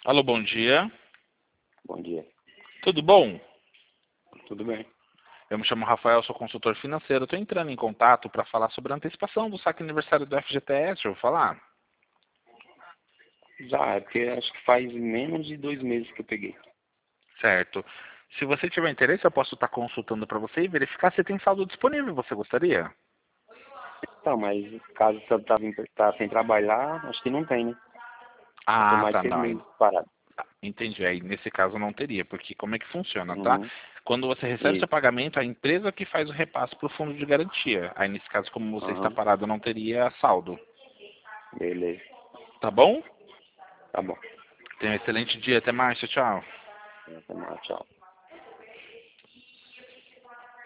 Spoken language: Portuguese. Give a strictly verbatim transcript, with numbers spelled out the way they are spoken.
Alô, bom dia. Bom dia. Tudo bom? Tudo bem? Eu me chamo Rafael, sou consultor financeiro. Estou entrando em contato para falar sobre a antecipação do saque aniversário do F G T S. Eu vou falar. Já, é porque acho que faz menos de dois meses que eu peguei. Certo. Se você tiver interesse, eu posso estar consultando para você e verificar se tem saldo disponível. Você gostaria? Tá, mas caso você tá, tá sem trabalhar, acho que não tem, né? Tô Ah, mais tá, seis não. meses parado. Entendi. Aí, nesse caso, não teria, porque como é que funciona, tá? Uhum. Quando você recebe seu Isso. pagamento, a empresa que faz o repasse para o fundo de garantia. Aí, nesse caso, como você está Aham. parado, não teria saldo. Beleza. Tá bom? Tá bom. Tenha um excelente dia. Até mais. Tchau, tchau. Até mais, tchau.